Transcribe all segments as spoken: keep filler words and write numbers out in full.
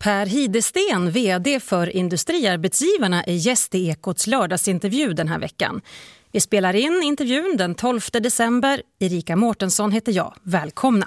Per Hidesten, vd för Industriarbetsgivarna, är gäst i Ekots lördagsintervju den här veckan. Vi spelar in intervjun den tolfte december. Erika Mårtensson heter jag. Välkomna!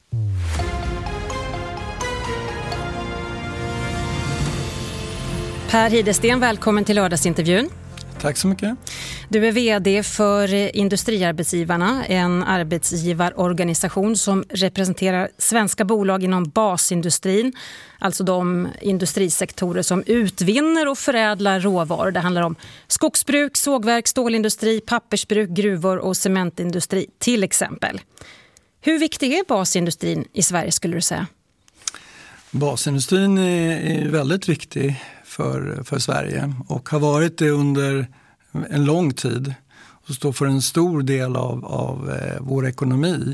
Per Hidesten, välkommen till lördagsintervjun. Tack så mycket. Du är vd för Industriarbetsgivarna, en arbetsgivarorganisation som representerar svenska bolag inom basindustrin, alltså de industrisektorer som utvinner och förädlar råvaror. Det handlar om skogsbruk, sågverk, stålindustri, pappersbruk, gruvor och cementindustri till exempel. Hur viktig är basindustrin i Sverige, skulle du säga? Basindustrin är, är väldigt viktig för, för Sverige och har varit det under en lång tid och står för en stor del av, av eh, vår ekonomi.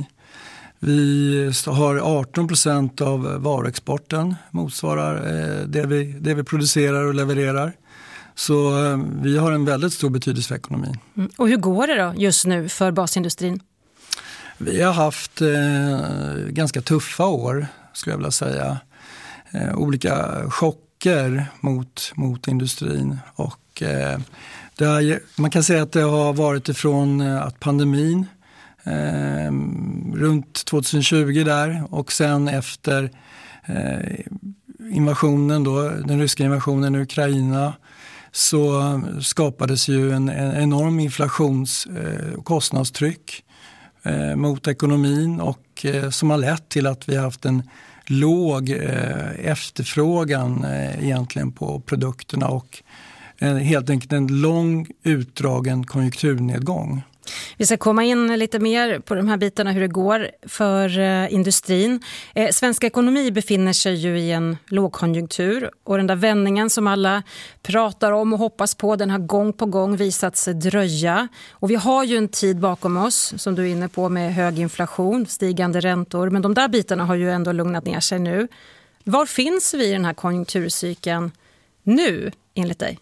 Vi har arton procent av varuexporten, motsvarar eh, det, vi, det vi producerar och levererar. Så eh, vi har en väldigt stor betydelse för ekonomin. Mm. Och hur går det då just nu för basindustrin? Vi har haft eh, ganska tuffa år, skulle jag vilja säga. Eh, olika chocker mot, mot industrin och eh, det har, man kan säga att det har varit ifrån att pandemin eh, runt tjugohundratjugo där och sen efter eh, invasionen då, den ryska invasionen i Ukraina, så skapades ju en, en enorm inflations- och eh, kostnadstryck eh, mot ekonomin och eh, som har lett till att vi har haft en låg eh, efterfrågan eh, egentligen på produkterna och en, helt enkelt en lång utdragen konjunkturnedgång. Vi ska komma in lite mer på de här bitarna hur det går för eh, industrin. Eh, svensk ekonomi befinner sig ju i en lågkonjunktur och den där vändningen som alla pratar om och hoppas på, den har gång på gång visat sig dröja. Och vi har ju en tid bakom oss som du är inne på med hög inflation, stigande räntor, men de där bitarna har ju ändå lugnat ner sig nu. Var finns vi i den här konjunkturcykeln nu enligt dig?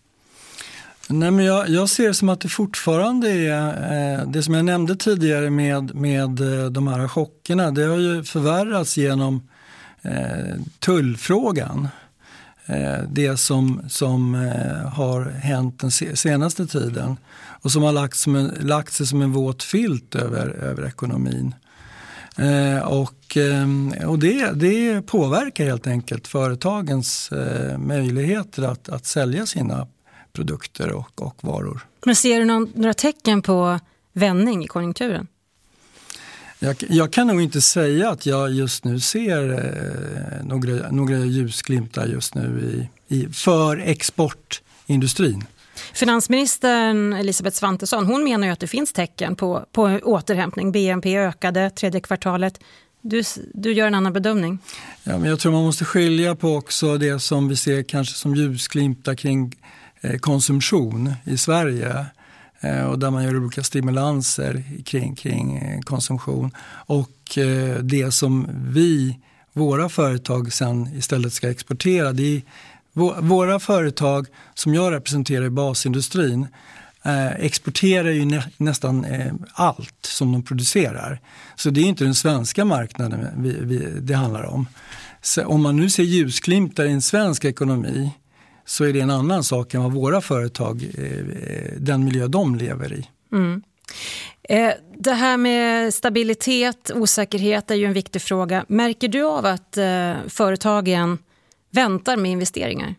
Nej, men jag, jag ser det som att det fortfarande är eh, det som jag nämnde tidigare med, med eh, de här chockerna. Det har ju förvärrats genom eh, tullfrågan. Eh, det som, som eh, har hänt den senaste tiden och som har lagt, som en, lagt sig som en våt filt över, över ekonomin. Eh, och eh, och det, det påverkar helt enkelt företagens eh, möjligheter att, att sälja sina produkter och, och varor. Men ser du någon, några tecken på vändning i konjunkturen? Jag, jag kan nog inte säga att jag just nu ser eh, några, några ljusglimtar just nu i, i, för exportindustrin. Finansministern Elisabeth Svantesson, hon menar ju att det finns tecken på, på återhämtning. B N P ökade tredje kvartalet. Du, du gör en annan bedömning. Ja, men jag tror man måste skilja på också det som vi ser kanske som ljusglimtar kring konsumtion i Sverige och där man gör olika stimulanser kring, kring konsumtion och det som vi, våra företag sen istället ska exportera. Det är våra företag som jag representerar i basindustrin exporterar ju nä, nästan allt som de producerar. Så det är inte den svenska marknaden vi, vi, det handlar om. Så om man nu ser ljusglimtar i en svensk ekonomi så är det en annan sak än vad våra företag, den miljö de lever i. Mm. Eh, det här med stabilitet, osäkerhet är ju en viktig fråga. Märker du av att eh, företagen väntar med investeringar?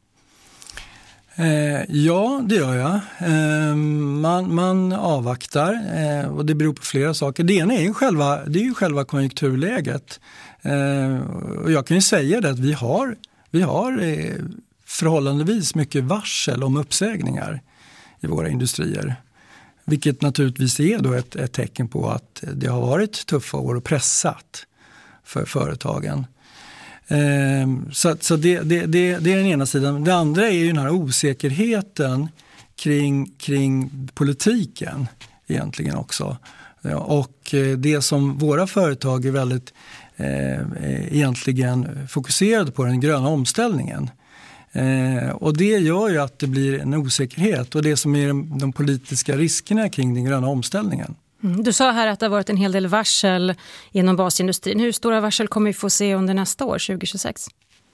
Eh, ja, det gör jag. Eh, man, man avvaktar eh, och det beror på flera saker. Det ena är ju själva, det är ju själva konjunkturläget. Eh, och jag kan ju säga det att vi har, vi har eh, förhållandevis mycket varsel om uppsägningar i våra industrier. Vilket naturligtvis är då ett, ett tecken på att det har varit tuffa år och pressat för företagen. Ehm, så så det, det, det, det är den ena sidan. Det andra är ju den här osäkerheten kring, kring politiken egentligen också. Och det som våra företag är väldigt eh, egentligen fokuserade på, den gröna omställningen. Eh, och det gör ju att det blir en osäkerhet och det som är de, de politiska riskerna kring den gröna omställningen. Mm, du sa här att det har varit en hel del varsel inom basindustrin. Hur stora varsel kommer vi få se under nästa år, tjugo tjugosex?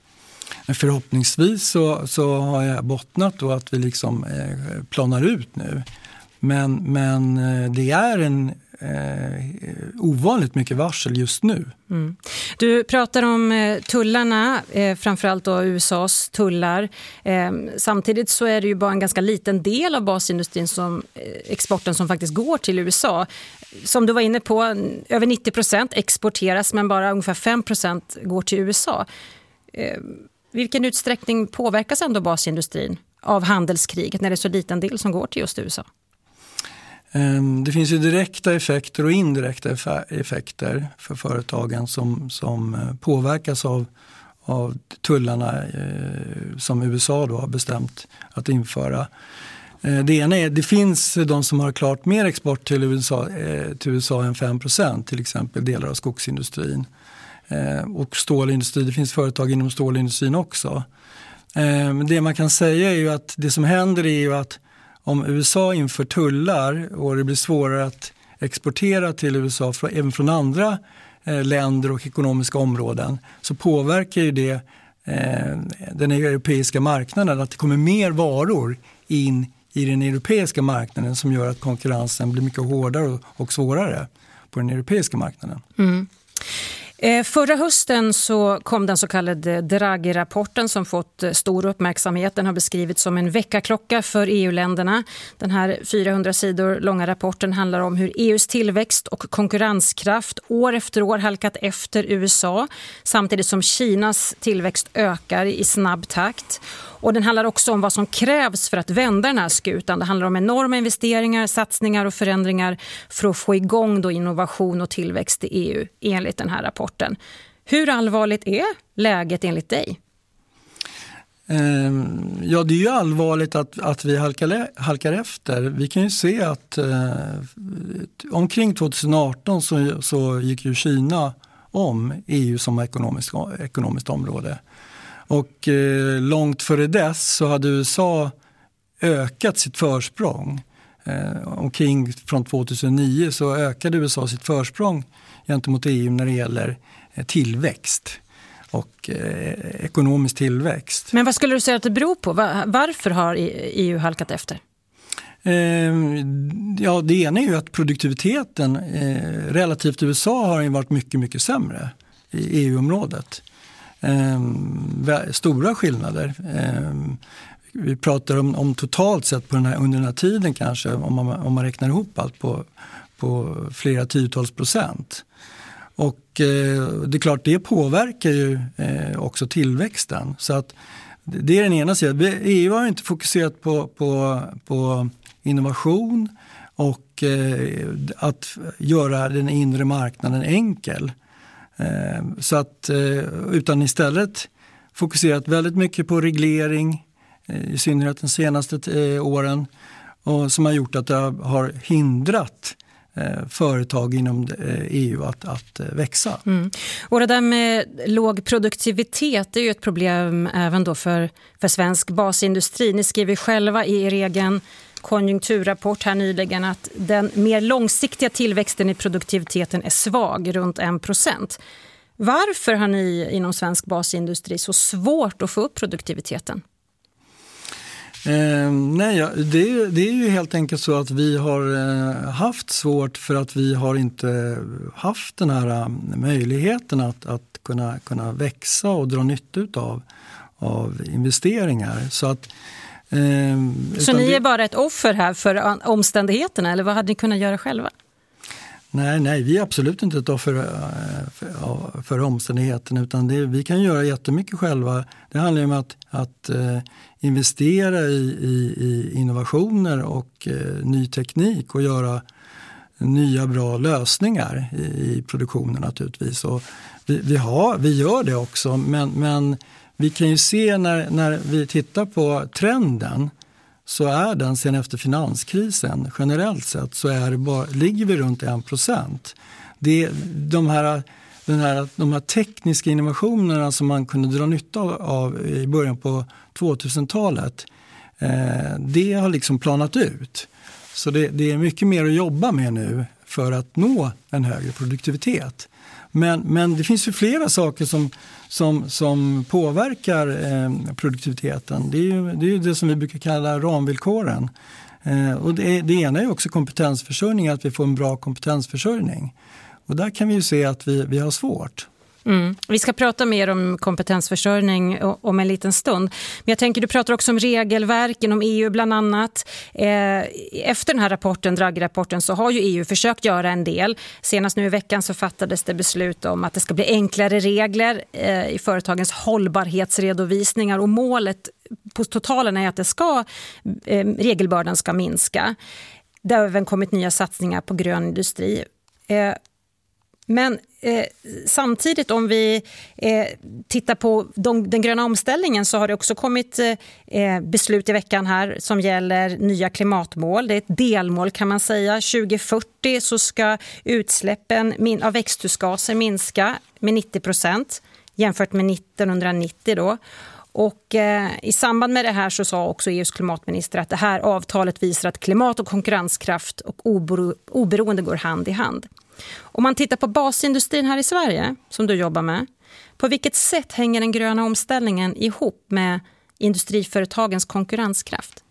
Förhoppningsvis så, så har jag bottnat då att vi liksom eh, planar ut nu. Men, men eh, det är en eh, ovanligt mycket varsel just nu. Mm. Du pratar om eh, tullarna, eh, framförallt då U S A:s tullar. Eh, samtidigt så är det ju bara en ganska liten del av basindustrin som eh, exporten som faktiskt går till U S A. Som du var inne på, över nittio procent exporteras men bara ungefär fem procent går till U S A. Eh, vilken utsträckning påverkas ändå basindustrin av handelskriget när det är så liten del som går till just U S A? Det finns ju direkta effekter och indirekta effekter för företagen som, som påverkas av, av tullarna eh, som U S A då har bestämt att införa. Eh, det ena är, det finns de som har klart mer export till U S A, eh, till U S A än fem procent, till exempel delar av skogsindustrin. Eh, och stålindustri, det finns företag inom stålindustrin också. Eh, men det man kan säga är ju att det som händer är ju att om U S A inför tullar och det blir svårare att exportera till U S A även från andra eh, länder och ekonomiska områden, så påverkar ju det eh, den europeiska marknaden, att det kommer mer varor in i den europeiska marknaden som gör att konkurrensen blir mycket hårdare och, och svårare på den europeiska marknaden. Mm. Förra hösten så kom den så kallade Draghi-rapporten som fått stor uppmärksamhet. Den har beskrivits som en väckarklocka för E U-länderna. Den här fyrahundra sidor långa rapporten handlar om hur E U:s tillväxt och konkurrenskraft år efter år halkat efter U S A, samtidigt som Kinas tillväxt ökar i snabb takt. Och den handlar också om vad som krävs för att vända den här skutan. Det handlar om enorma investeringar, satsningar och förändringar för att få igång då innovation och tillväxt i E U enligt den här rapporten. Hur allvarligt är läget enligt dig? Ja, det är ju allvarligt att, att vi halkar, halkar efter. Vi kan ju se att eh, omkring tjugo arton så, så gick ju Kina om E U som ekonomiskt, ekonomiskt område. Och eh, långt före dess så hade U S A ökat sitt försprång. Eh, omkring från tjugohundranio så ökade U S A sitt försprång gentemot E U när det gäller eh, tillväxt och eh, ekonomisk tillväxt. Men vad skulle du säga att det beror på? Varför har E U halkat efter? Eh, ja, det ena är ju att produktiviteten eh, relativt U S A har ju varit mycket, mycket sämre i E U-området. Eh, stora skillnader. Eh, vi pratar om, om totalt sett på den här, under den här tiden kanske, om man, om man räknar ihop allt på, på flera tiotals procent. Och eh, det är klart, det påverkar ju eh, också tillväxten. Så att det är den ena sidan. E U har inte fokuserat på, på, på innovation och eh, att göra den inre marknaden enkel. Eh, så att, eh, utan istället fokuserat väldigt mycket på reglering, eh, i synnerhet de senaste eh, åren, och som har gjort att det har hindrat företag inom E U att, att växa. Mm. Och det där med låg produktivitet är ju ett problem även då för, för svensk basindustri. Ni skriver själva i er egen konjunkturrapport här nyligen att den mer långsiktiga tillväxten i produktiviteten är svag, runt en procent. Varför har ni inom svensk basindustri så svårt att få upp produktiviteten? Eh, nej, ja, det, det är ju helt enkelt så att vi har eh, haft svårt för att vi har inte haft den här eh, möjligheten att, att kunna, kunna växa och dra nytta av, av investeringar. Så, att, eh, så ni är det, bara ett offer här för omständigheterna, eller vad hade ni kunnat göra själva? Nej, nej, vi är absolut inte ett offer för, för omständigheterna, utan det, vi kan göra jättemycket själva. Det handlar om att, att eh, investera i, i, i innovationer och eh, ny teknik och göra nya bra lösningar i, i produktionen naturligtvis. Och vi, vi, har, vi gör det också, men, men vi kan ju se när, när vi tittar på trenden, så är den sen efter finanskrisen generellt sett så är det bara, ligger vi runt en procent. Det, de, här, den här, de här tekniska innovationerna som man kunde dra nytta av i början på tvåtusentalet, eh, det har liksom planat ut. Så det, det är mycket mer att jobba med nu för att nå en högre produktivitet. Men, men det finns ju flera saker som, som, som påverkar eh, produktiviteten. Det är ju det, är ju det som vi brukar kalla ramvillkoren. Eh, och det, det ena är också kompetensförsörjning, att vi får en bra kompetensförsörjning. Och där kan vi ju se att vi, vi har svårt. Mm. Vi ska prata mer om kompetensförsörjning om en liten stund. Men jag tänker, du pratar också om regelverken, om E U bland annat. Efter den här rapporten, Draghi-rapporten, så har ju E U försökt göra en del. Senast nu i veckan så fattades det beslut om att det ska bli enklare regler i företagens hållbarhetsredovisningar, och målet på totalen är att det ska, regelbördan ska minska. Det har även kommit nya satsningar på grön industri. Men eh, samtidigt, om vi eh, tittar på de, den gröna omställningen, så har det också kommit eh, beslut i veckan här som gäller nya klimatmål. Det är ett delmål, kan man säga. tjugo fyrtio så ska utsläppen min, av växthusgaser minska med nittio procent jämfört med nittonhundranittio då. Och eh, i samband med det här så sa också E U:s klimatminister att det här avtalet visar att klimat och konkurrenskraft och obero, oberoende går hand i hand. Om man tittar på basindustrin här i Sverige, som du jobbar med, på vilket sätt hänger den gröna omställningen ihop med industriföretagens konkurrenskraft?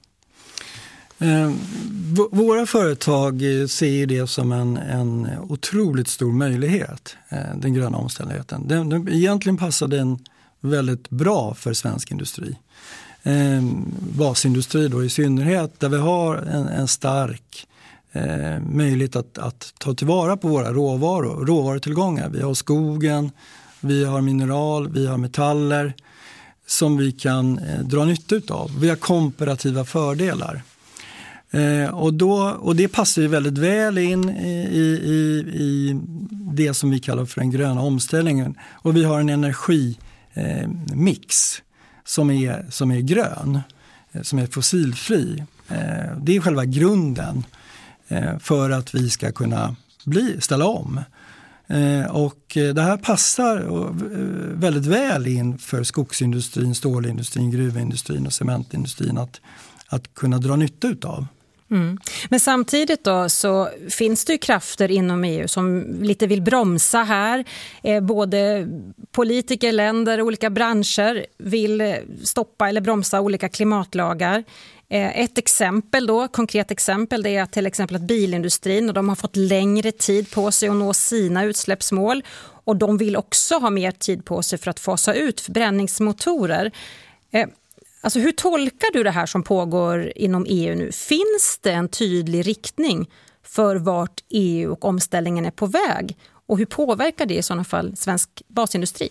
Eh, v- våra företag ser det som en, en otroligt stor möjlighet, eh, den gröna omställningen. Den, den, egentligen passar den väldigt bra för svensk industri. Eh, basindustri då i synnerhet, där vi har en, en stark eh, möjlighet att, att ta tillvara på våra råvaror, råvarutillgångar. Vi har skogen, vi har mineral, vi har metaller som vi kan eh, dra nytta av. Vi har komparativa fördelar. Eh, och, då, och det passar ju väldigt väl in i, i, i det som vi kallar för den gröna omställningen. Och vi har en energi Eh, mix som är, som är grön, eh, som är fossilfri. Eh, det är själva grunden eh, för att vi ska kunna bli, ställa om. Eh, och eh, det här passar eh, väldigt väl in för skogsindustrin, stålindustrin, gruvindustrin och cementindustrin att, att kunna dra nytta utav. Mm. Men samtidigt då så finns det ju krafter inom E U som lite vill bromsa här. Eh, både politiker, länder, olika branscher vill stoppa eller bromsa olika klimatlagar. Eh, ett exempel då, konkret exempel, det är att till exempel att bilindustrin, och de har fått längre tid på sig att nå sina utsläppsmål, och de vill också ha mer tid på sig för att fasa ut förbränningsmotorer. Eh, Alltså, hur tolkar du det här som pågår inom E U nu? Finns det en tydlig riktning för vart E U och omställningen är på väg? Och hur påverkar det i sådana fall svensk basindustri?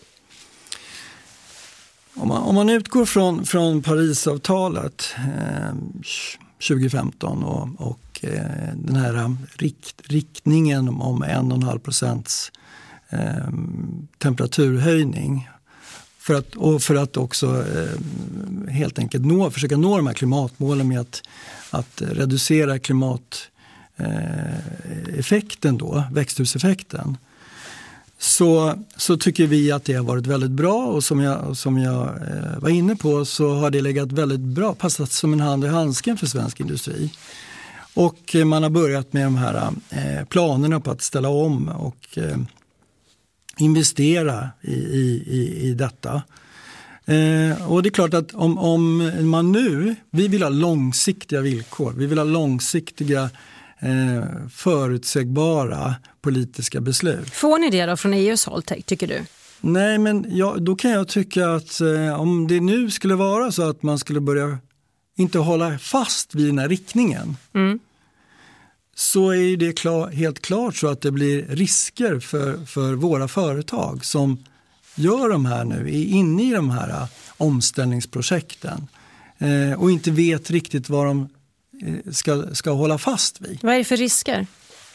Om man, om man utgår från, från Parisavtalet eh, tjugo femton och, och eh, den här rikt, riktningen om en och en halv procents eh, temperaturhöjning, För att, och för att också eh, helt enkelt nå, försöka nå de här klimatmålen med att, att reducera klimateffekten eh, då, växthuseffekten. Så, så tycker vi att det har varit väldigt bra, och som jag, som jag eh, var inne på så har det legat väldigt bra, passat som en hand i handsken för svensk industri. Och eh, man har börjat med de här eh, planerna på att ställa om och eh, investera i, i, i detta. Eh, och det är klart att om, om man nu, vi vill ha långsiktiga villkor, vi vill ha långsiktiga eh, förutsägbara politiska beslut. Får ni det då från E U:s håll, tycker du? Nej, men ja, då kan jag tycka att eh, om det nu skulle vara så att man skulle börja inte hålla fast vid den här riktningen, mm. så är det klar, helt klart så att det blir risker för, för våra företag som gör de här nu, är inne i de här omställningsprojekten eh, och inte vet riktigt vad de eh, ska, ska hålla fast vid. Vad är det för risker?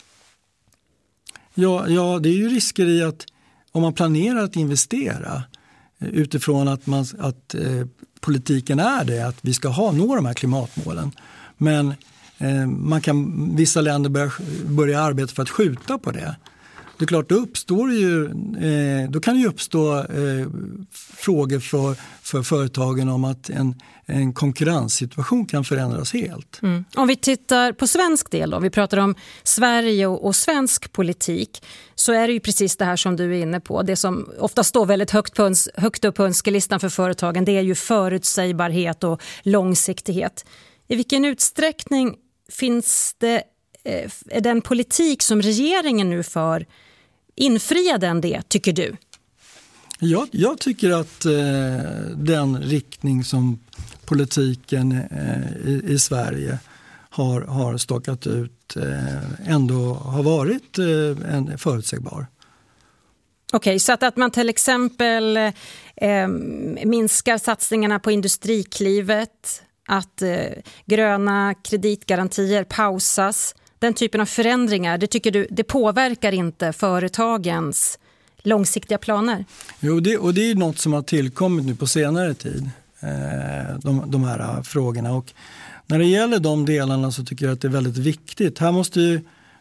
Ja, ja, det är ju risker i att om man planerar att investera eh, utifrån att, man, att eh, politiken är det, att vi ska ha, nå de här klimatmålen, men man kan, vissa länder börja, börja arbeta för att skjuta på det. det är klart, då uppstår det ju, eh, då kan det ju uppstå eh, frågor för, för företagen om att en, en konkurrenssituation kan förändras helt. Mm. Om vi tittar på svensk del då, om vi pratar om Sverige och, och svensk politik, så är det ju precis det här som du är inne på. Det som ofta står väldigt högt, på öns- högt upp på önskelistan för företagen, det är ju förutsägbarhet och långsiktighet. I vilken utsträckning finns det, eh, är den politik som regeringen nu för, infriar den det, tycker du? Jag, jag tycker att eh, den riktning som politiken eh, i, i Sverige har, har stakat ut eh, ändå har varit eh, en förutsägbar. Okej, okay, så att, att man till exempel eh, minskar satsningarna på Industriklivet, att eh, gröna kreditgarantier pausas, den typen av förändringar, det tycker du, det påverkar inte företagens långsiktiga planer? Jo, det, och det är något som har tillkommit nu på senare tid, eh, de, de här frågorna. Och när det gäller de delarna så tycker jag att det är väldigt viktigt. Här måste ju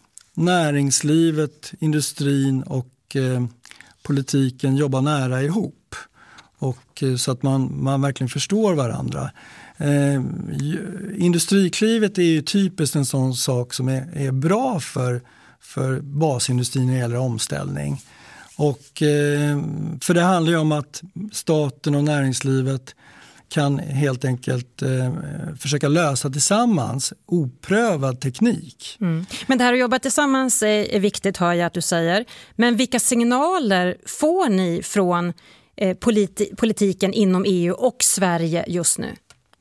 näringslivet, industrin och eh, politiken jobba nära ihop. Och, eh, så att man, man verkligen förstår varandra. Eh, industriklivet är ju typiskt en sån sak som är, är bra för, för basindustrin när det gäller omställning. Och, eh, för det handlar ju om att staten och näringslivet kan helt enkelt eh, försöka lösa tillsammans oprövad teknik. Mm. Men det här att jobba tillsammans är, är viktigt, hör jag att du säger. Men vilka signaler får ni från eh, politi- politiken inom E U och Sverige just nu?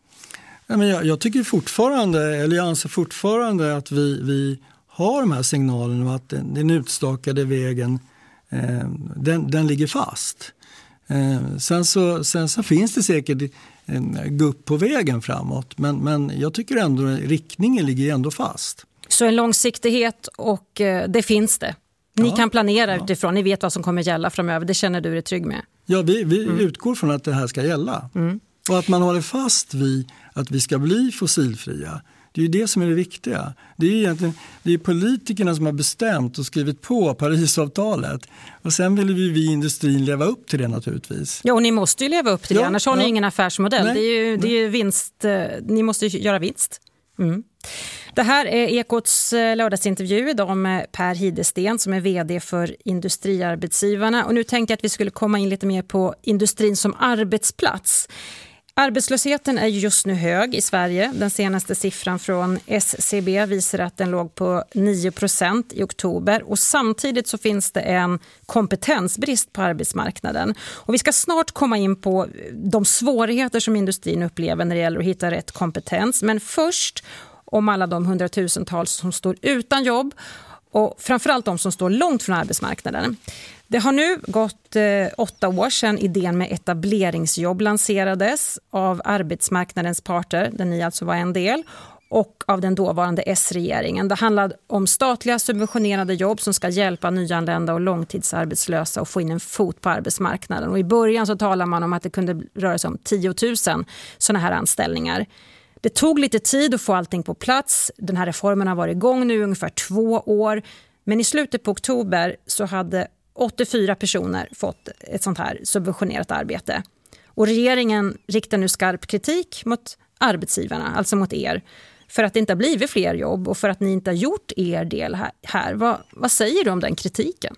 Ja, men jag, jag tycker fortfarande, eller jag anser fortfarande att vi, vi har de här signalerna och att den, den utstakade vägen eh, den, den ligger fast. Eh, sen, så, sen så finns det säkert en gupp på vägen framåt, men, men jag tycker ändå att riktningen ligger ändå fast. Så en långsiktighet, och eh, det finns det. Ni ja, kan planera ja. utifrån, ni vet vad som kommer gälla framöver, det känner du dig trygg med? Ja, vi, vi mm. utgår från att det här ska gälla. Mm. Och att man håller fast vid att vi ska bli fossilfria. Det är ju det som är det viktiga. Det är egentligen det är politikerna som har bestämt och skrivit på Parisavtalet. Och sen vill vi, vi i industrin leva upp till det naturligtvis. Ja, och ni måste ju leva upp till det, ja, annars har ni ja. ingen affärsmodell. Nej, det är ju, det är ju vinst, ni måste ju göra vinst. Mm. Det här är Ekots lördagsintervju idag med Per Hidesten som är vd för Industriarbetsgivarna. Och nu tänkte jag att vi skulle komma in lite mer på industrin som arbetsplats. Arbetslösheten är just nu hög i Sverige. Den senaste siffran från S C B visar att den låg på nio procent i oktober. Och samtidigt så finns det en kompetensbrist på arbetsmarknaden. Och vi ska snart komma in på de svårigheter som industrin upplever när det gäller att hitta rätt kompetens. Men först om alla de hundratusentals som står utan jobb och framförallt de som står långt från arbetsmarknaden. Det har nu gått eh, åtta år sedan idén med etableringsjobb lanserades av arbetsmarknadens parter, där ni alltså var en del, och av den dåvarande S-regeringen. Det handlade om statliga subventionerade jobb som ska hjälpa nyanlända och långtidsarbetslösa att få in en fot på arbetsmarknaden. Och i början så talar man om att det kunde röra sig om tio tusen sådana här anställningar. Det tog lite tid att få allting på plats. Den här reformen har varit igång nu ungefär två år. Men i slutet på oktober så hade åttiofyra personer fått ett sånt här subventionerat arbete. Och regeringen riktar nu skarp kritik mot arbetsgivarna, alltså mot er, för att det inte har blivit fler jobb och för att ni inte har gjort er del här. Vad, vad säger du om den kritiken?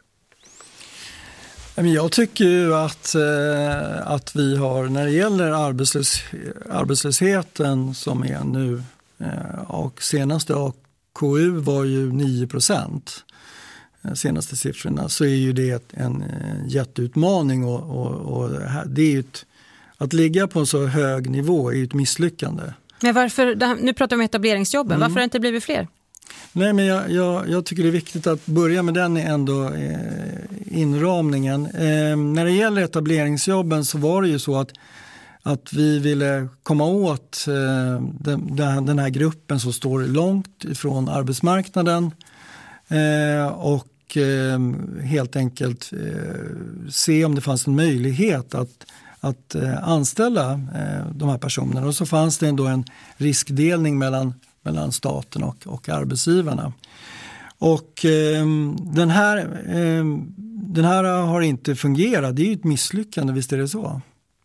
Jag tycker ju att, att vi har, när det gäller arbetslös, arbetslösheten som är nu, och senaste A K U var ju nio procent, senaste siffrorna, så är ju det en jätteutmaning och, och, och det är ju ett, att ligga på en så hög nivå är ju ett misslyckande. Men varför, nu pratar vi om etableringsjobben, mm. varför har det inte blivit fler? Nej, men jag, jag, jag tycker det är viktigt att börja med den ändå eh, inramningen. Eh, när det gäller etableringsjobben så var det ju så att, att vi ville komma åt eh, den, den här gruppen som står långt ifrån arbetsmarknaden eh, och eh, helt enkelt eh, se om det fanns en möjlighet att att eh, anställa eh, de här personerna. Och så fanns det ändå en riskdelning mellan, mellan staten och, och arbetsgivarna. Och eh, den, här, eh, den här har inte fungerat. Det är ju ett misslyckande, visst är det så.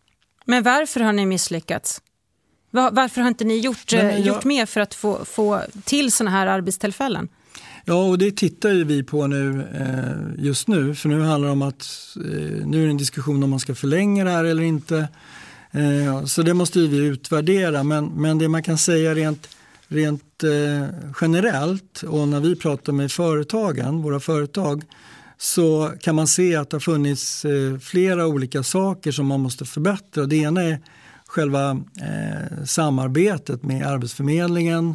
Men varför har ni misslyckats? Var, varför har inte ni gjort, Nej, jag... gjort mer för att få, få till såna här arbetstillfällen? Ja, och det tittar ju vi på nu eh, just nu. För nu handlar det om att eh, nu är det en diskussion om man ska förlänga det här eller inte. Eh, så det måste ju vi utvärdera. Men, men det man kan säga rent, rent eh, generellt, och när vi pratar med företagen, våra företag, så kan man se att det har funnits eh, flera olika saker som man måste förbättra. Det ena är själva eh, samarbetet med Arbetsförmedlingen.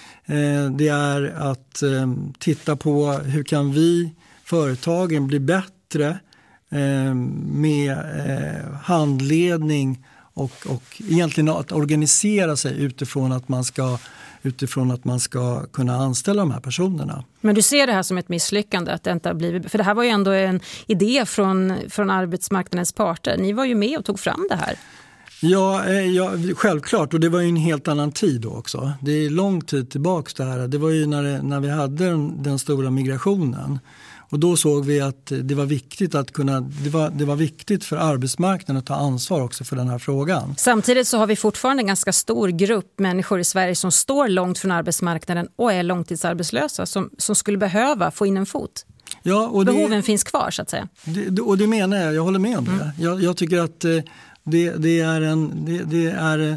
Eh, det är att eh, titta på hur kan vi, företagen, bli bättre eh, med eh, handledning och, och egentligen att organisera sig utifrån att man ska utifrån att man ska kunna anställa de här personerna. Men du ser det här som ett misslyckande? Att det inte har blivit, för det här var ju ändå en idé från, från arbetsmarknadens parter. Ni var ju med och tog fram det här. Ja, ja, självklart. Och det var ju en helt annan tid då också. Det är lång tid tillbaka det här. Det var ju när, det, när vi hade den, den stora migrationen. Och då såg vi att det var viktigt att kunna, det var, det var viktigt för arbetsmarknaden att ta ansvar också för den här frågan. Samtidigt så har vi fortfarande en ganska stor grupp människor i Sverige som står långt från arbetsmarknaden och är långtidsarbetslösa som, som skulle behöva få in en fot. Ja, och det, behoven finns kvar så att säga. Det, och det menar jag, jag håller med om det. Mm. Jag, jag tycker att det, det, är en, det, det är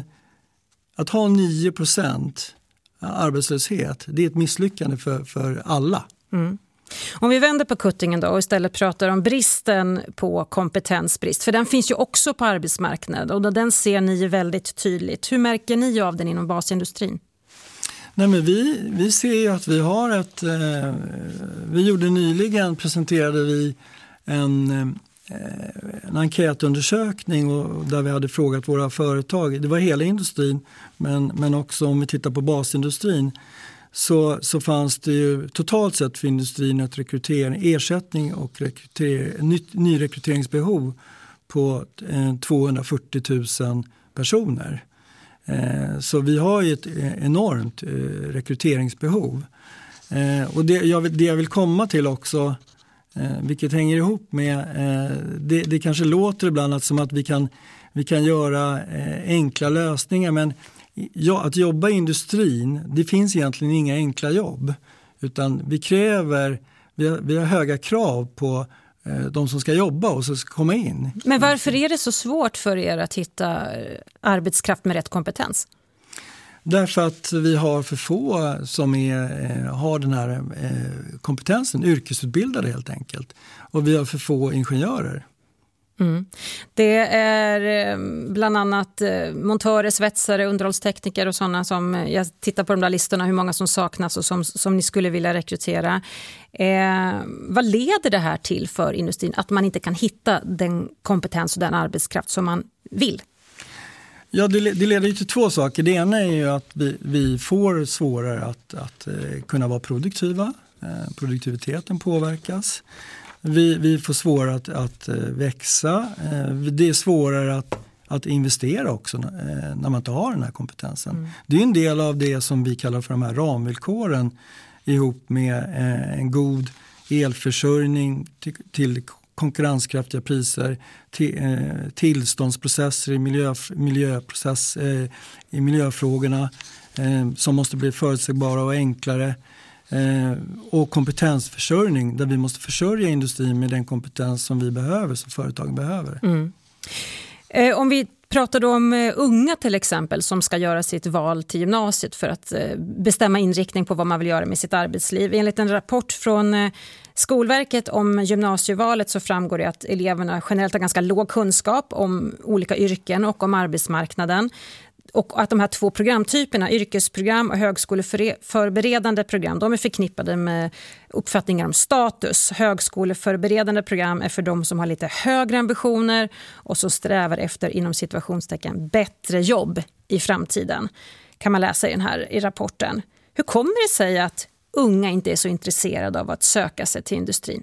att ha nio procent arbetslöshet, det är ett misslyckande för, för alla. Mm. Om vi vänder på kuttingen då och istället pratar om bristen på kompetensbrist, för den finns ju också på arbetsmarknaden och den ser ni väldigt tydligt. Hur märker ni av den inom basindustrin? Nej, men vi, vi ser ju att vi har ett, eh, vi gjorde nyligen, presenterade vi en, eh, en enkätundersökning och, där vi hade frågat våra företag, det var hela industrin men, men också om vi tittar på basindustrin. Så, så fanns det ju totalt sett för industrin ett rekrytering, ersättning och rekrytering, ny, nyrekryteringsbehov på eh, tvåhundrafyrtio tusen personer. Eh, så vi har ju ett enormt eh, rekryteringsbehov. Eh, och det jag, det jag vill komma till också, eh, vilket hänger ihop med, eh, det, det kanske låter ibland att, som att vi kan, vi kan göra eh, enkla lösningar, men ja, att jobba i industrin, det finns egentligen inga enkla jobb. Utan vi kräver, vi har, vi har höga krav på eh, de som ska jobba och som ska komma in. Men varför är det så svårt för er att hitta arbetskraft med rätt kompetens? Därför att vi har för få som är, eh, har den här eh, kompetensen, yrkesutbildade helt enkelt. Och vi har för få ingenjörer. Mm. Det är bland annat montörer, svetsare, underhållstekniker och sådana som, jag tittar på de där listorna hur många som saknas och som, som ni skulle vilja rekrytera. Eh, vad leder det här till för industrin att man inte kan hitta den kompetens och den arbetskraft som man vill? Ja, det, det leder ju till två saker. Det ena är ju att vi, vi får svårare att, att eh, kunna vara produktiva. Eh, produktiviteten påverkas. Vi, vi får svårare att, att växa. Det är svårare att, att investera också när man inte har den här kompetensen. Mm. Det är en del av det som vi kallar för de här ramvillkoren ihop med en god elförsörjning till, till konkurrenskraftiga priser, till, tillståndsprocesser i, miljö, miljöprocess, i miljöfrågorna som måste bli förutsägbara och enklare. Eh, och kompetensförsörjning där vi måste försörja industrin med den kompetens som vi behöver, som företagen behöver. Mm. Eh, om vi pratar då om uh, unga till exempel som ska göra sitt val till gymnasiet för att uh, bestämma inriktning på vad man vill göra med sitt arbetsliv. Enligt en rapport från uh, Skolverket om gymnasievalet så framgår det att eleverna generellt har ganska låg kunskap om olika yrken och om arbetsmarknaden. Och att de här två programtyperna, yrkesprogram och högskoleförberedande program, de är förknippade med uppfattningar om status. Högskoleförberedande program är för de som har lite högre ambitioner och som strävar efter, inom situationstecken, bättre jobb i framtiden. Kan man läsa i den här i rapporten. Hur kommer det sig att unga inte är så intresserade av att söka sig till industrin?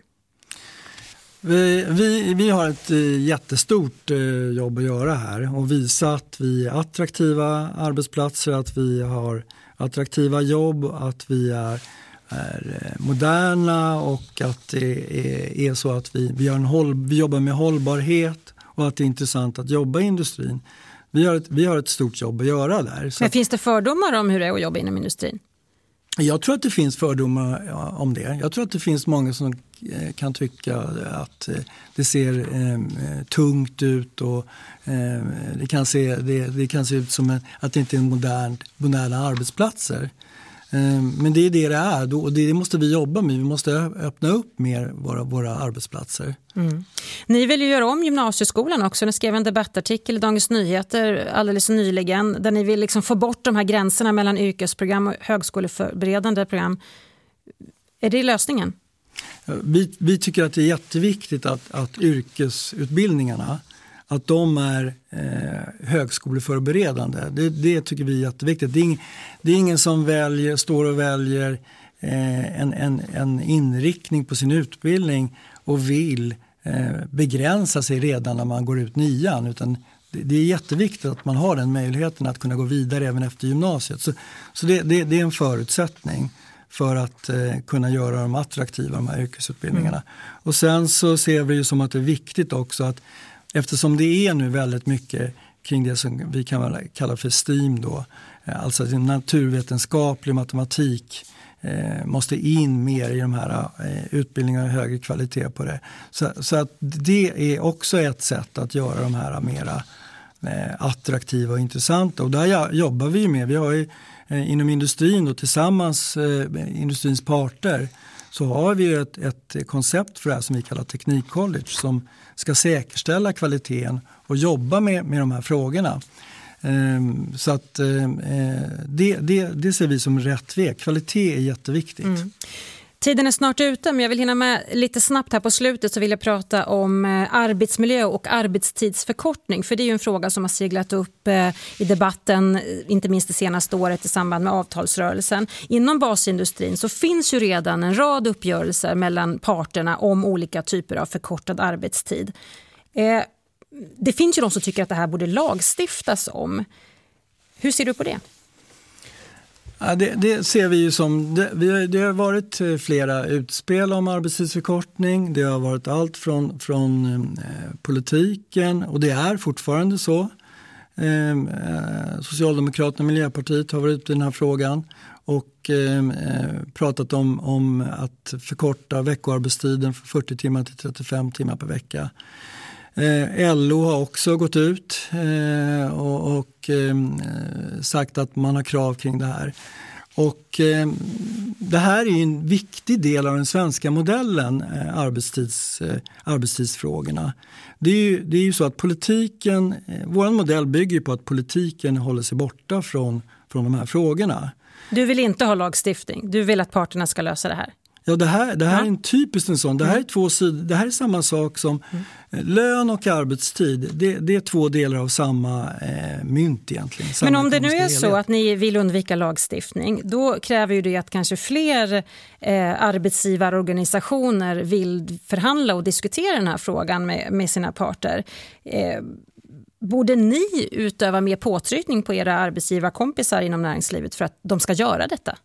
Vi, vi, vi har ett jättestort jobb att göra här och visa att vi är attraktiva arbetsplatser, att vi har attraktiva jobb, att vi är, är moderna och att det är, är så att vi, vi, har en håll, vi jobbar med hållbarhet och att det är intressant att jobba i industrin. Vi har ett, vi har ett stort jobb att göra där. Så Men att, finns det fördomar om hur det är att jobba inom industrin? jag tror att det finns fördomar om det. Jag tror att det finns många som kan tycka att det ser eh, tungt ut och eh, det, kan se, det, det kan se ut som en, att det inte är modern, moderna arbetsplatser. Eh, men det är det det är och det måste vi jobba med. Vi måste öppna upp mer våra, våra arbetsplatser. Mm. Ni vill ju göra om gymnasieskolan också. Ni skrev en debattartikel i Dagens Nyheter alldeles nyligen där ni vill liksom få bort de här gränserna mellan yrkesprogram och högskoleförberedande program. Är det lösningen? Vi, vi tycker att det är jätteviktigt att, att yrkesutbildningarna att de är eh, högskoleförberedande. Det, det tycker vi är jätteviktigt. Det är, ing, det är ingen som väljer, står och väljer eh, en, en, en inriktning på sin utbildning och vill eh, begränsa sig redan när man går ut nian. Utan det, det är jätteviktigt att man har den möjligheten att kunna gå vidare även efter gymnasiet. Så, så det, det, det är en förutsättning för att eh, kunna göra dem attraktiva, de här yrkesutbildningarna. Mm. Och sen så ser vi ju som att det är viktigt också att eftersom det är nu väldigt mycket kring det som vi kan kalla för STEAM då, eh, alltså naturvetenskaplig matematik eh, måste in mer i de här eh, utbildningarna och högre kvalitet på det. Så, så att det är också ett sätt att göra de här mera eh, attraktiva och intressanta. Och där jobbar vi med, vi har ju inom industrin och tillsammans eh, industrins parter så har vi ett, ett koncept för det här som vi kallar teknikcollege som ska säkerställa kvaliteten och jobba med, med de här frågorna. Eh, så att eh, det, det, det ser vi som rätt väg. Kvalitet är jätteviktigt. Mm. Tiden är snart ute men jag vill hinna med lite snabbt här på slutet så vill jag prata om arbetsmiljö och arbetstidsförkortning för det är ju en fråga som har seglat upp i debatten inte minst det senaste året i samband med avtalsrörelsen. Inom basindustrin så finns ju redan en rad uppgörelser mellan parterna om olika typer av förkortad arbetstid. Det finns ju de som tycker att det här borde lagstiftas om. Hur ser du på det? Ja, det, det ser vi ju som, det, vi, det har varit flera utspel om arbetstidsförkortning, det har varit allt från, från eh, politiken och det är fortfarande så. Eh, Socialdemokraterna och Miljöpartiet har varit ute i den här frågan och eh, pratat om, om att förkorta veckoarbetstiden från fyrtio timmar till trettiofem timmar per vecka. Eh, L O har också gått ut eh, och, och eh, sagt att man har krav kring det här. Och eh, det här är en viktig del av den svenska modellen, eh, arbetstids, eh, arbetstidsfrågorna. Det är ju, det är ju så att politiken, eh, vår modell bygger på att politiken håller sig borta från, från de här frågorna. Du vill inte ha lagstiftning, du vill att parterna ska lösa det här? Ja, det här, det här ja. är en typisk en sån. Det här är två sidor. Det här är samma sak som mm. lön och arbetstid. Det, det är två delar av samma eh, mynt egentligen. Men om det nu är så att ni vill undvika lagstiftning, då kräver ju det att kanske fler eh, arbetsgivarorganisationer vill förhandla och diskutera den här frågan med, med sina parter. Eh, borde ni utöva mer påtryckning på era arbetsgivarkompisar inom näringslivet för att de ska göra detta?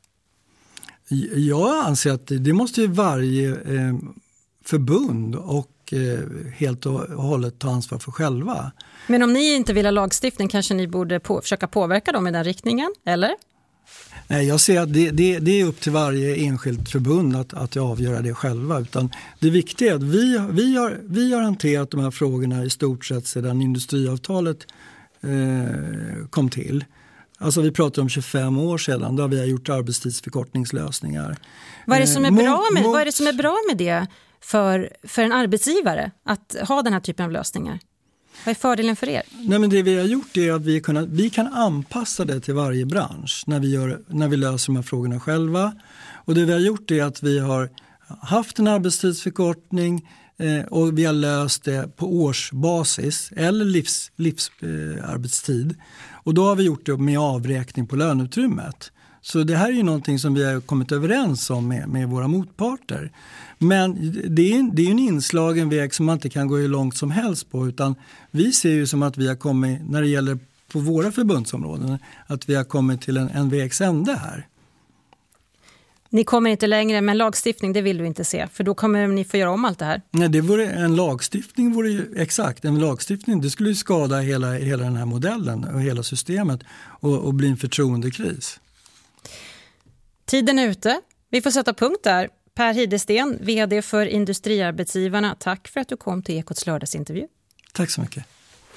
Jag anser att det måste ju varje eh, förbund och eh, helt och hållet ta ansvar för själva. Men om ni inte vill ha lagstiftning kanske ni borde på, försöka påverka dem i den riktningen, eller? Nej, jag ser att det, det, det är upp till varje enskilt förbund att, att avgöra det själva. Utan det viktiga är att vi, vi, har, vi har hanterat de här frågorna i stort sett sedan industriavtalet eh, kom till. Alltså vi pratar om tjugofem år sedan då vi har gjort arbetstidsförkortningslösningar. Vad är det som är bra med, vad är det som är bra med det för, för en arbetsgivare att ha den här typen av lösningar? Vad är fördelen för er? Nej, men det vi har gjort är att vi, kunnat, vi kan anpassa det till varje bransch när vi, gör, när vi löser de här frågorna själva. Och det vi har gjort är att vi har haft en arbetstidsförkortning eh, och vi har löst det på årsbasis eller livs, livsarbetstid. Eh, och då har vi gjort det med avräkning på löneutrymmet. Så det här är ju någonting som vi har kommit överens om med, med våra motparter. Men det är, det är en inslagen väg som man inte kan gå hur långt som helst på, utan vi ser ju som att vi har kommit, när det gäller på våra förbundsområden, att vi har kommit till en, en vägs ände här. Ni kommer inte längre, men lagstiftning det vill du inte se. För då kommer ni få göra om allt det här. Nej, det vore, en lagstiftning vore ju exakt. En lagstiftning det skulle ju skada hela, hela den här modellen och hela systemet och, och bli en förtroendekris. Tiden är ute. Vi får sätta punkt där. Per Hidesten, vd för Industriarbetsgivarna. Tack för att du kom till Ekots lördagsintervju. Tack så mycket.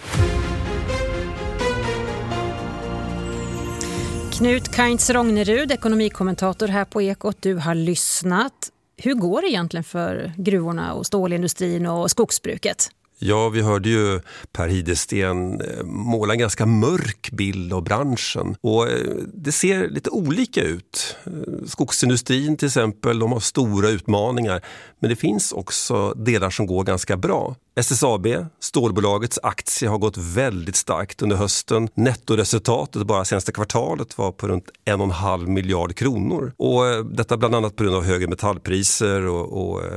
Knut Kainz-Rognerud, ekonomikommentator här på Ekot. Du har lyssnat. Hur går det egentligen för gruvorna och stålindustrin och skogsbruket? Ja, vi hörde ju Per Hidesten måla en ganska mörk bild av branschen. Och det ser lite olika ut. Skogsindustrin till exempel, de har stora utmaningar. Men det finns också delar som går ganska bra. S S A B, stålbolagets aktie, har gått väldigt starkt under hösten. Nettoresultatet bara senaste kvartalet var på runt en och en halv miljard kronor. Och detta bland annat på grund av högre metallpriser och... och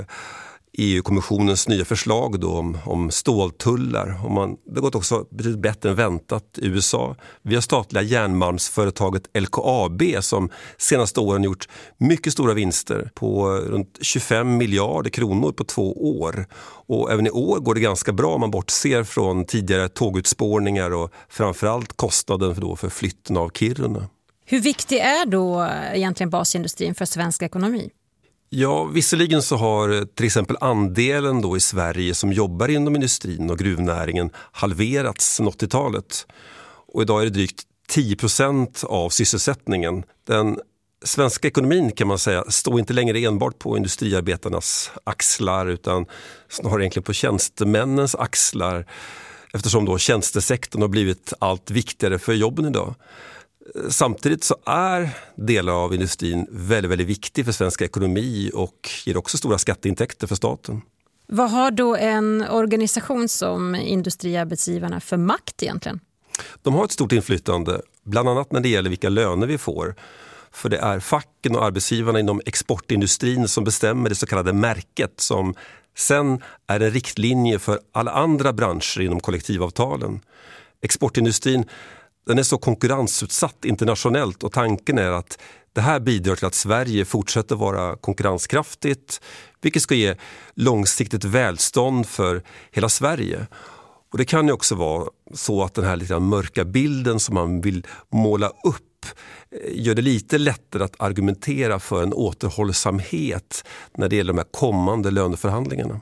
E U-kommissionens nya förslag då om, om ståltullar. Och man, det har gått också betydligt bättre än väntat i U S A. Vi har statliga järnmalmsföretaget L K A B som senaste åren gjort mycket stora vinster på runt tjugofem miljarder kronor på två år. Och även i år går det ganska bra om man bortser från tidigare tågutspårningar och framförallt kostnaden för, då för flytten av Kiruna. Hur viktig är då egentligen basindustrin för svensk ekonomi? Ja, visserligen så har till exempel andelen då i Sverige som jobbar inom industrin och gruvnäringen halverats sedan åttiotalet. Och idag är det drygt tio procent av sysselsättningen. Den svenska ekonomin kan man säga står inte längre enbart på industriarbetarnas axlar utan snarare egentligen på tjänstemännens axlar eftersom då tjänstesektorn har blivit allt viktigare för jobben idag. Samtidigt så är delar av industrin väldigt, väldigt viktig för svensk ekonomi och ger också stora skatteintäkter för staten. Vad har då en organisation som Industriarbetsgivarna för makt egentligen? De har ett stort inflytande, bland annat när det gäller vilka löner vi får. För det är facken och arbetsgivarna inom exportindustrin som bestämmer det så kallade märket som sen är en riktlinje för alla andra branscher inom kollektivavtalen. Exportindustrin den är så konkurrensutsatt internationellt och tanken är att det här bidrar till att Sverige fortsätter vara konkurrenskraftigt vilket ska ge långsiktigt välstånd för hela Sverige. Och det kan ju också vara så att den här lite mörka bilden som man vill måla upp gör det lite lättare att argumentera för en återhållsamhet när det gäller de här kommande löneförhandlingarna.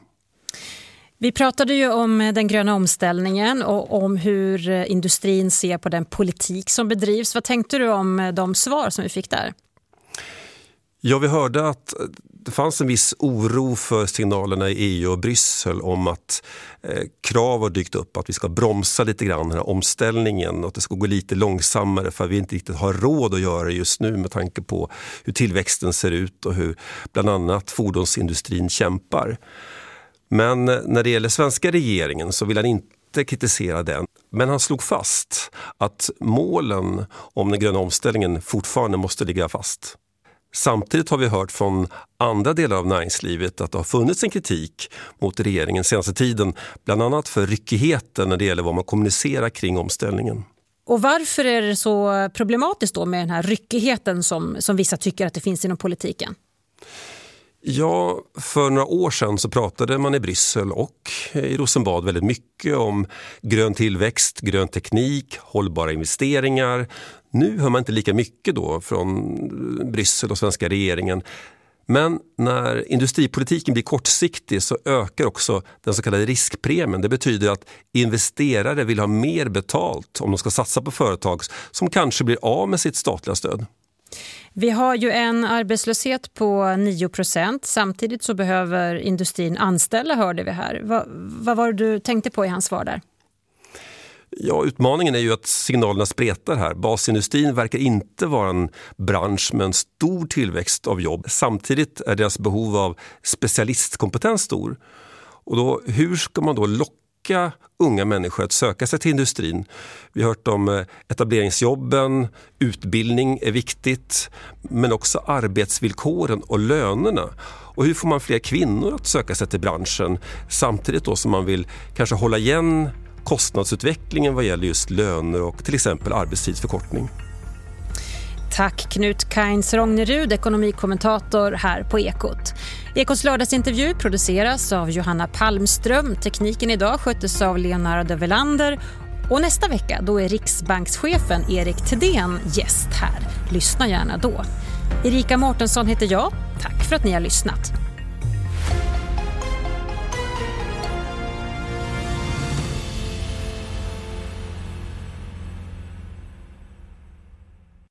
Vi pratade ju om den gröna omställningen och om hur industrin ser på den politik som bedrivs. Vad tänkte du om de svar som vi fick där? Ja, vi hörde att det fanns en viss oro för signalerna i E U och Bryssel om att eh, krav har dykt upp att vi ska bromsa lite grann den här omställningen och att det ska gå lite långsammare för att vi inte riktigt har råd att göra det just nu med tanke på hur tillväxten ser ut och hur bland annat fordonsindustrin kämpar. Men när det gäller svenska regeringen så vill han inte kritisera den. Men han slog fast att målen om den gröna omställningen fortfarande måste ligga fast. Samtidigt har vi hört från andra delar av näringslivet att det har funnits en kritik mot regeringen senaste tiden. Bland annat för ryckigheten när det gäller vad man kommunicerar kring omställningen. Och varför är det så problematiskt då med den här ryckigheten som, som vissa tycker att det finns inom politiken? Ja, för några år sedan så pratade man i Bryssel och i Rosenbad väldigt mycket om grön tillväxt, grön teknik, hållbara investeringar. Nu hör man inte lika mycket då från Bryssel och svenska regeringen. Men när industripolitiken blir kortsiktig så ökar också den så kallade riskpremien. Det betyder att investerare vill ha mer betalt om de ska satsa på företag som kanske blir av med sitt statliga stöd. Vi har ju en arbetslöshet på nio procent. Samtidigt så behöver industrin anställa, hörde vi här. Vad, vad var det du tänkte på i hans svar där? Ja, utmaningen är ju att signalerna spretar här. Basindustrin verkar inte vara en bransch med en stor tillväxt av jobb. Samtidigt är deras behov av specialistkompetens stor. Och då, hur ska man då locka unga människor att söka sig till industrin? Vi har hört om etableringsjobben, utbildning är viktigt, men också arbetsvillkoren och lönerna. Och hur får man fler kvinnor att söka sig till branschen samtidigt då som man vill kanske hålla igen kostnadsutvecklingen vad gäller just löner och till exempel arbetstidsförkortning? Tack Knut Kainz Rognerud, ekonomikommentator här på Ekot. Ekots lördagsintervju produceras av Johanna Palmström. Tekniken idag sköttes av Leonardo Velander. Och nästa vecka då är Riksbankschefen Erik Thedéen gäst här. Lyssna gärna då. Erika Mårtensson heter jag. Tack för att ni har lyssnat.